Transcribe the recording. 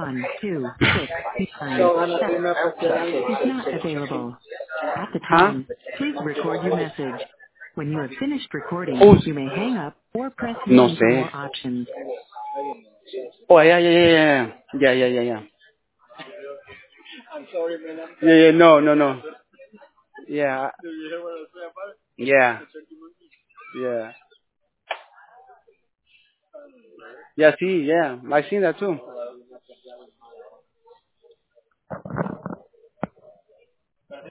1, 2, 6, 9, 7 is not available. At the Huh? tone, please record your message. When you have finished recording, Who's? you may hang up or press No 1 for sé. more options. Oh, yeah. Yeah, no. Yeah. Yeah. Yeah. Yeah, see, yeah. I seen that too.